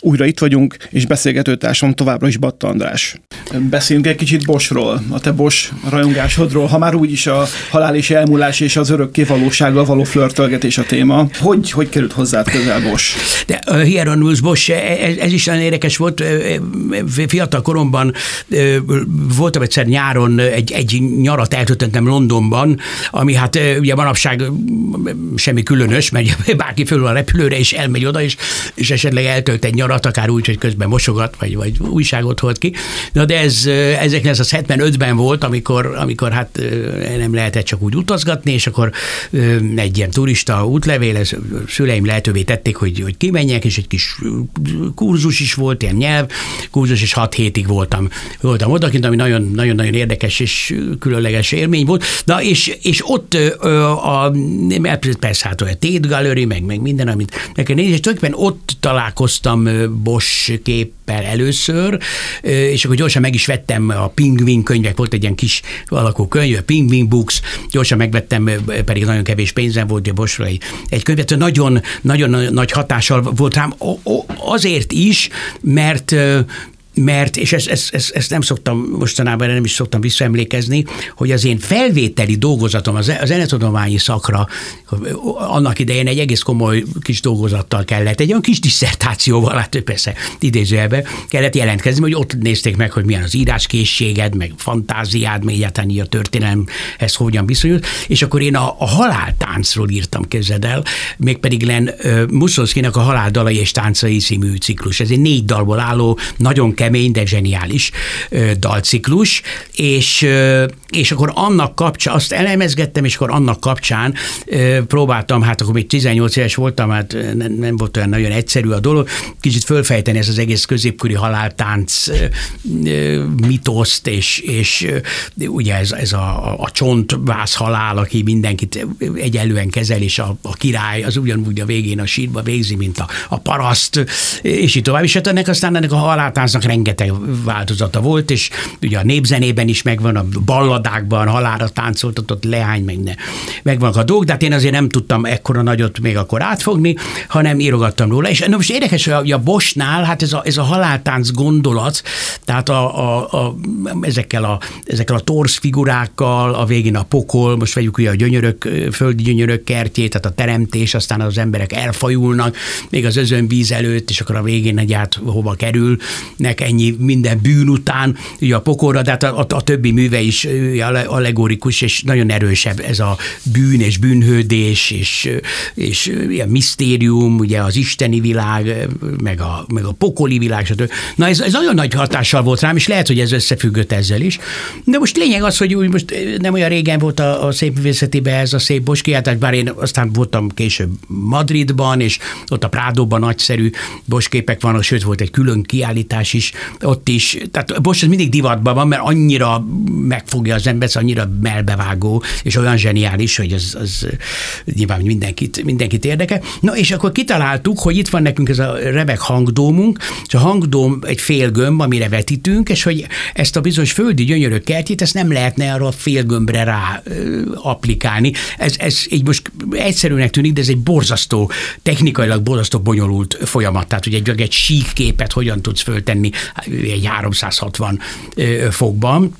Újra itt vagyunk, és beszélgetőtársam továbbra is Batta András. Beszéljünk egy kicsit Boschról, a te Bosch rajongásodról, ha már úgyis a halál és elmúlás és az örökké valósággal való flörtölgetés a téma. Hogy került hozzád közel Bosch? De Hieronymus Bosch, ez is nagyon érdekes volt. Fiatal koromban voltam egyszer nyáron, egy nyarat eltöltöttem Londonban, ami hát ugye manapság semmi különös, mert bárki fölül a repülőre és elmegy oda, és esetleg eltölt egy nyarat, akár úgy, hogy közben mosogat, vagy újságot holt ki. Na de ez 1975-ben volt, amikor hát nem lehetett csak úgy utazgatni, és akkor egy ilyen turista útlevél, szüleim lehetővé tették, hogy kimenjek, és egy kis kurzus is volt, ilyen nyelvkurzus, és 6 hétig voltam odakint, ami nagyon-nagyon érdekes és különleges élmény volt. Na, és ott persze hát a Tate Gallery, meg minden, amit meg kell nézni, és tulajdonképpen ott találkoztam Bosch képpel először, és akkor gyorsan meg is vettem a Penguin könyvek, volt egy ilyen kis alakú könyv, a Penguin Books, gyorsan megvettem, pedig nagyon kevés pénzem volt, a Boschra egy könyvet, nagyon nagy hatással volt rám, azért is, mert és ezt nem szoktam mostanában, nem is szoktam visszaemlékezni, hogy az én felvételi dolgozatom az zenetudományi szakra annak idején egy egész komoly kis dolgozattal kellett, egy olyan kis disszertációval, hát persze idézőjelben kellett jelentkezni, hogy ott nézték meg, hogy milyen az íráskészséged, meg fantáziád, meg egyáltalán így a történelemhez hogyan viszonyult, és akkor én a haláltáncról írtam, képzeld el, mégpedig Glenn Muszolszkinak a Haláldalai és táncai című ciklus. Ez egy 4 dalból álló, nagyon kemény, de zseniális dalciklus, és akkor annak kapcsán, azt elemezgettem, és akkor annak kapcsán próbáltam, hát akkor még 18 éves voltam, hát nem volt olyan nagyon egyszerű a dolog, kicsit fölfejteni ezt az egész középkori haláltánc mitoszt, és ugye ez a csontvász halál, aki mindenkit egyenlően kezel, és a király az ugyanúgy a végén a sírba végzi, mint a paraszt, és így tovább. És hát ennek a haláltáncnak rengeteg változata volt, és ugye a népzenében is megvan, a balladákban halálra táncoltatott leány, megvannak a dolgok, de hát én azért nem tudtam ekkora nagyot még akkor átfogni, hanem írogattam róla. És most érdekes, hogy a Boschnál, hát ez a haláltánc gondolat, tehát ezekkel a torz figurákkal, a végén a pokol, most vegyük ugye a gyönyörök, földi gyönyörök kertjét, tehát a teremtés, aztán az emberek elfajulnak, még az özönvíz előtt, és akkor a végén egyáltalán hova kerülnek ennyi minden bűn után, ugye a pokolra, de hát a többi műve is allegorikus, és nagyon erősebb ez a bűn és bűnhődés, és ilyen misztérium, ugye az isteni világ, meg a pokoli világ, stb. Na ez nagyon nagy hatással volt rám, és lehet, hogy ez összefüggött ezzel is. De most lényeg az, hogy most nem olyan régen volt a szépművészetében ez a szép Bosch kiállítás, bár én aztán voltam később Madridban, és ott a Prádóban nagyszerű Bosch képek vannak, sőt volt egy külön kiállítás is, ott is, tehát Bosch mindig divatban van, mert annyira megfogja az embert, annyira melbevágó, és olyan zseniális, hogy az nyilván mindenkit érdekel. Na, és akkor kitaláltuk, hogy itt van nekünk ez a remek hangdómunk, és a hangdóm egy félgömb, amire vetítünk, és hogy ezt a bizonyos földi gyönyörök kertjét, ezt nem lehetne arra a félgömbre rá applikálni. Ez így most egyszerűnek tűnik, de ez egy borzasztó, technikailag borzasztó bonyolult folyamat. Tehát, hogy egy sík képet hogyan tudsz föltenni egy 360 fokban.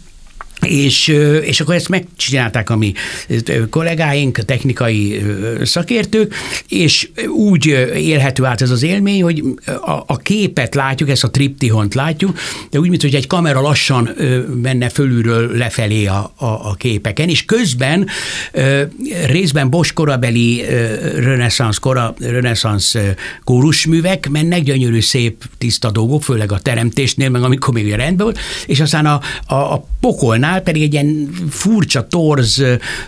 És akkor ezt megcsinálták a mi kollégáink, technikai szakértők, és úgy élhető át ez az élmény, hogy a képet látjuk, ezt a triptihont látjuk, de úgy, mint hogy egy kamera lassan menne fölülről lefelé a képeken, és közben részben Bosch korabeli reneszánsz kórusművek mennek, gyönyörű, szép, tiszta dolgok, főleg a teremtésnél, meg amikor még rendben volt, és aztán a pokolnál pedig egy ilyen furcsa, torz,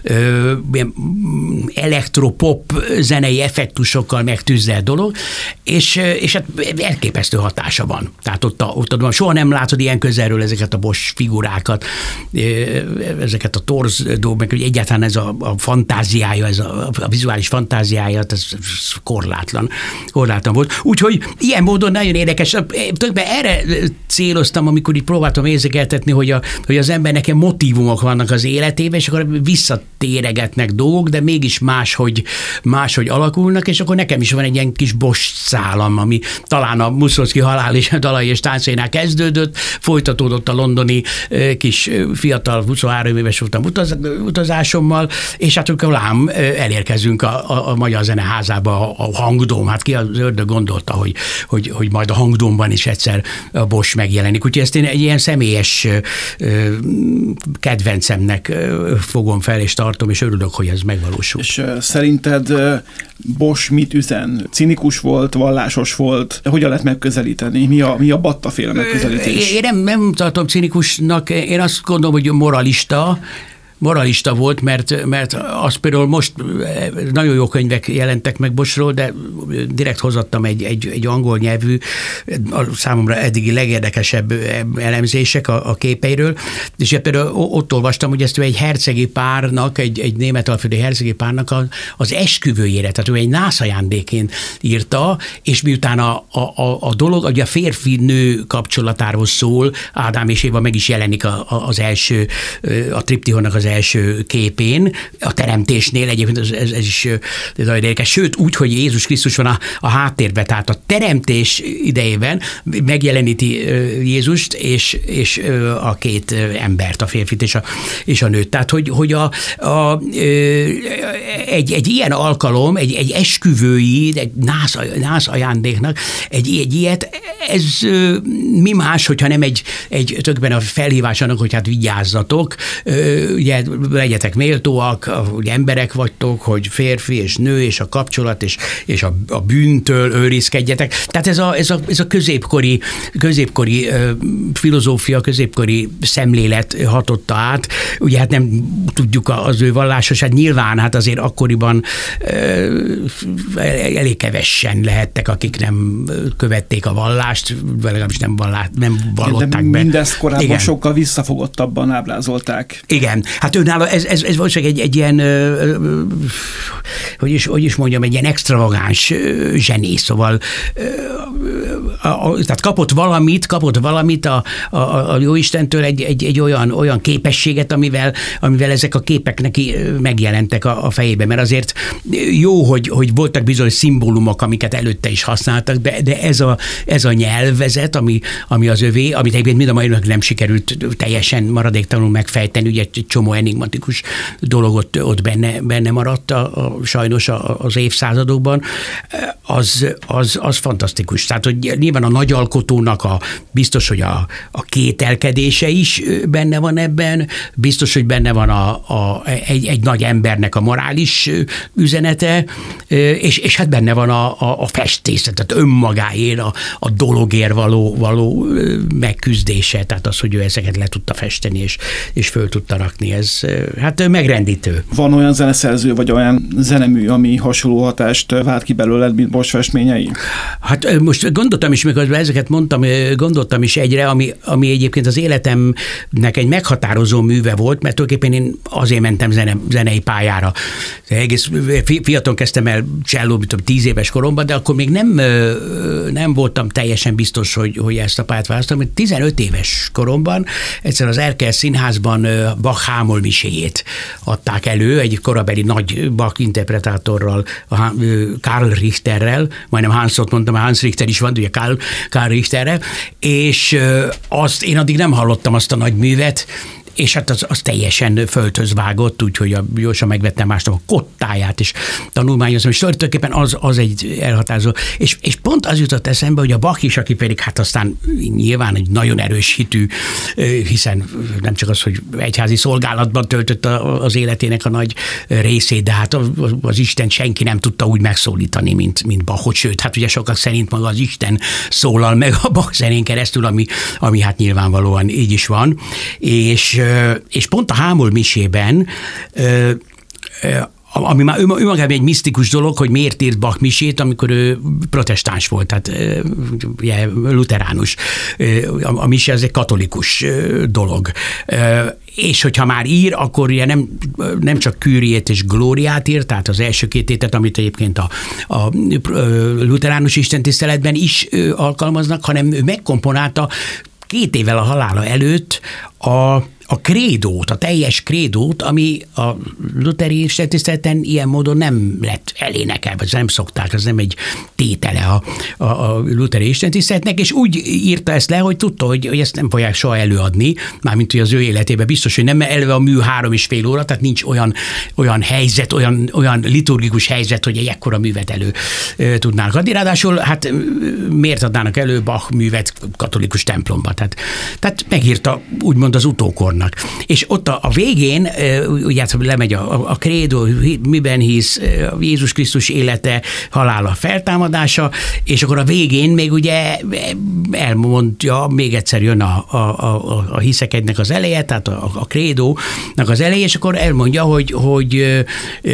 elektropop zenei effektusokkal megtűzdelt dolog, és hát elképesztő hatása van. Tehát ott soha nem látod ilyen közelről ezeket a Bosch figurákat, ezeket a torz dolgok, hogy egyáltalán ez a fantáziája, ez a vizuális fantáziája, ez korlátlan volt. Úgyhogy ilyen módon nagyon érdekes. Többben erre céloztam, amikor így próbáltam érzékeltetni, hogy az embernek nekem motívumok vannak az életében, és akkor visszatéregetnek dolgok, de mégis máshogy alakulnak, és akkor nekem is van egy ilyen kis Bosch szálam, ami talán a Muszorgszkij halál és a dalai és táncénál kezdődött, folytatódott a londoni kis fiatal 23 éves voltam utazásommal, és hát akkor lám elérkezünk a Magyar Zeneházába, a Hangdóm. Hát ki az ördög gondolta, hogy majd a Hangdómban is egyszer a Bosch megjelenik. Úgyhogy ezt én egy ilyen személyes kedvencemnek fogom fel, és tartom, és örülök, hogy ez megvalósul. És szerinted Bosch mit üzen? Cinikus volt, vallásos volt? Hogyan lehet megközelíteni? Mi a Batta-féle megközelítés? Én nem tartom cinikusnak, én azt gondolom, hogy moralista volt, mert az például most nagyon jó könyvek jelentek meg Boschról, de direkt hozattam egy angol nyelvű, számomra eddigi legérdekesebb elemzések a képeiről, és például ott olvastam, hogy ezt egy hercegi párnak, egy német-alföldi hercegi párnak az esküvőjére, tehát ő egy nászajándékként írta, és miután a dolog, ugye a férfi-nő kapcsolatáról szól, Ádám és Éva meg is jelenik az első, a triptihonnak az első képén, a teremtésnél egyébként ez is nagyon érdekes, sőt úgy, hogy Jézus Krisztus van a háttérben, tehát a teremtés idejében megjeleníti Jézust és a két embert, a férfit és a nőt. Tehát, hogy egy ilyen alkalom, egy esküvői, egy nász ajándéknak, egy ilyet, ez mi más, hogyha nem egy tökben a felhívás annak, hogy hát vigyázzatok, ugye legyetek méltóak, hogy emberek vagytok, hogy férfi és nő, és a kapcsolat, és a bűntől őrizkedjetek. Tehát ez a középkori filozófia, középkori szemlélet hatotta át. Ugye hát nem tudjuk az ő vallásosát, nyilván hát azért akkoriban elég kevessen lehettek, akik nem követték a vallást, legalábbis nem vallották be. Mindezt korábban sokkal visszafogottabban ábrázolták. Igen, hát őnála ez valószínűleg egy ilyen, hogy is mondjam, egy ilyen extravagáns zseni, szóval tehát kapott valamit a Jóistentől egy olyan képességet, amivel ezek a képek neki megjelentek a fejében, mert azért jó, hogy voltak bizonyos szimbólumok, amiket előtte is használtak, de ez a nyelvezet, ami az övé, amit egyébként mind a mai nem sikerült teljesen maradéktalanul megfejteni, ugye egy csomó enigmatikus dolog ott benne maradt sajnos az évszázadokban, az fantasztikus. Tehát, hogy nyilván a nagyalkotónak biztos, hogy a kételkedése is benne van ebben, biztos, hogy benne van egy nagy embernek a morális üzenete, és hát benne van a festészet, tehát önmagáért, a dologért való megküzdése, tehát az, hogy ő ezeket le tudta festeni, és föl tudta rakni, ez hát megrendítő. Van olyan zeneszerző, vagy olyan zenemű, ami hasonló hatást vált ki belőled, mint Bosch festményei? Hát most gondoltam is, miközben ezeket mondtam, gondoltam is egyre, ami egyébként az életemnek egy meghatározó műve volt, mert tulajdonképpen én azért mentem zenei pályára. Egész fiatalon kezdtem el cselló, 10 éves koromban, de akkor még nem voltam teljesen biztos, hogy ezt a pályát választom, mert 15 éves koromban egyszer az Erkel Színházban Bach Hámolmiséjét adták elő, egy korabeli nagy Bach interpretátorral, Karl Richterrel, majdnem Hansot mondtam, Hans Richter is van, ugye Karl Richterrel, és én addig nem hallottam azt a nagy művet, és hát az teljesen földhöz vágott, úgyhogy gyorsan megvettem másnap a kottáját, és tanulmányozom, és tulajdonképpen az egy elhatározó. És pont az jutott eszembe, hogy a Bach is, aki pedig hát aztán nyilván egy nagyon erős hitű, hiszen nem csak az, hogy egyházi szolgálatban töltött az életének a nagy részét, de hát az Isten senki nem tudta úgy megszólítani, mint Bachot, sőt, hát ugye sokak szerint maga az Isten szólal meg a Bach zenén keresztül, ami hát nyilvánvalóan így is van, és pont a Hámolmisében, ami már önmagában egy misztikus dolog, hogy miért írt Bach misét, amikor ő protestáns volt, tehát ugye, luteránus. A mise az egy katolikus dolog. És hogyha már ír, akkor ugye nem csak Kyriét és Glóriát ír, tehát az első két tétet, amit egyébként a luteránus istentiszteletben is alkalmaznak, hanem ő megkomponálta 2 évvel a halála előtt a krédót, a teljes krédót, ami a lutheri istentiszteleten ilyen módon nem lett elénekelve, vagy nem szokták, az nem egy tétele a lutheri istentiszteletnek, és úgy írta ezt le, hogy tudta, hogy ezt nem fogják soha előadni, mármint hogy az ő életében biztos, hogy nem, eleve a mű 3,5 óra, tehát nincs olyan helyzet, olyan liturgikus helyzet, hogy egy ekkora művet elő tudnának adni. Ráadásul hát miért adnának elő Bach művet katolikus templomba? Tehát megírta úgymond az utókornak. És ott a végén, ugye lemegy a krédó, miben hisz, Jézus Krisztus élete, halála, feltámadása, és akkor a végén még ugye elmondja, még egyszer jön a hiszekednek az eleje, tehát a krédónak az eleje, és akkor elmondja, hogy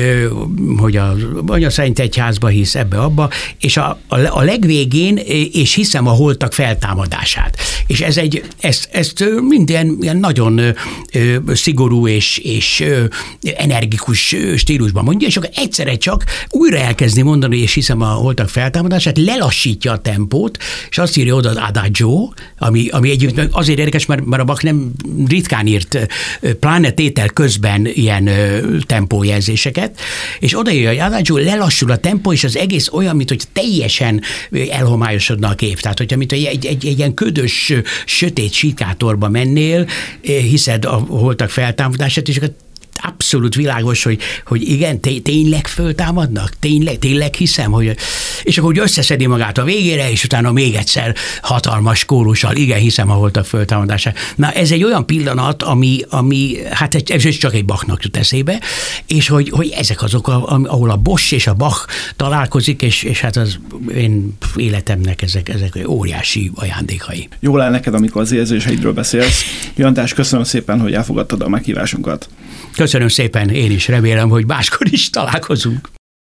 az Anyaszent Egyházba hisz, ebbe-abba, és a legvégén, és hiszem a holtak feltámadását. És ezt minden ilyen nagyon szigorú és energikus stílusban mondja, és akkor egyszerre csak újra elkezdi mondani, és hiszem a holtak feltámadását, lelassítja a tempót, és azt írja oda az adagio, ami egyébként azért érdekes, mert a Bach nem ritkán írt, pláne tétel közben ilyen tempójelzéseket, és odaírja, hogy adagio, lelassul a tempó, és az egész olyan, mint hogy teljesen elhomályosodna a kép. Tehát, hogyha mint egy ilyen ködös, sötét sikátorba mennél, hiszed a holtak feltámadását, és akkor abszolút világos, hogy igen, tényleg föltámadnak? Tényleg hiszem, hogy... És akkor úgy összeszedi magát a végére, és utána még egyszer hatalmas kórussal, igen, hiszem a holtak föltámadását. Na, ez egy olyan pillanat, ami hát ez csak egy Bachnak jut eszébe, és hogy ezek azok, ahol a Bosch és a Bach találkozik, és hát az én életemnek ezek óriási ajándékai. Jól áll neked, amikor az érzéseidről beszélsz. Jantás, köszönöm szépen, hogy elfogadtad a meghívásunkat. Köszönöm szépen, én is remélem, hogy máskor is találkozunk.